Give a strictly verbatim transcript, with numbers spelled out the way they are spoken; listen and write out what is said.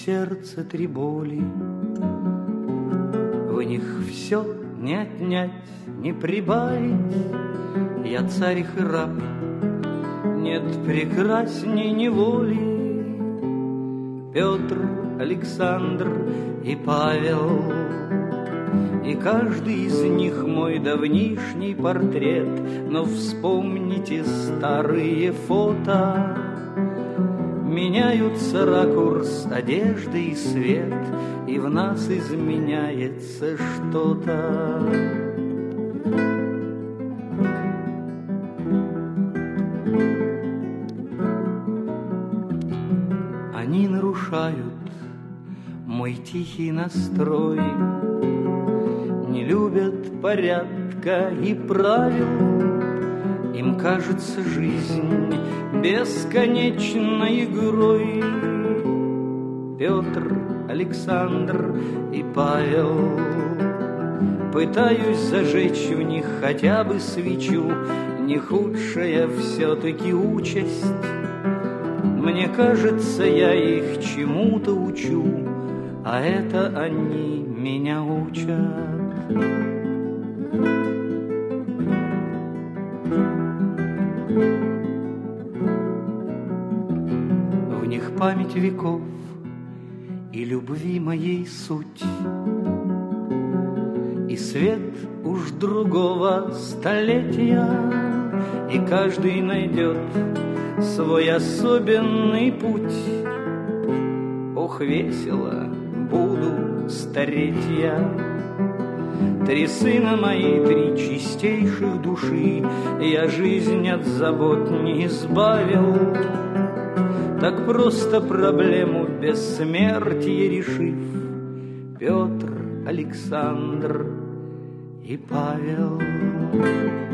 сердце три боли. В них все не отнять, не прибавить. Я царь их и раб, нет прекрасней неволи. Петр, Александр и Павел, и каждый из них мой давнишний портрет. Но вспомните старые фото, меняются ракурс, одежды и свет, и в нас изменяется что-то. Они нарушают мой тихий настрой, не любят порядка и правил. Им кажется жизнь бесконечной игрой. Петр, Александр и Павел, пытаюсь зажечь в них хотя бы свечу. Не худшая все-таки участь. Мне кажется, я их чему-то учу, а это они меня учат. В них память веков и любви моей суть, и свет уж другого столетия, и каждый найдет свой особенный путь. Ох, весело буду стареть я. Три сына мои, три чистейших души, я жизнь от забот не избавил, так просто проблему бессмертия решив. Петр, Александр и Павел.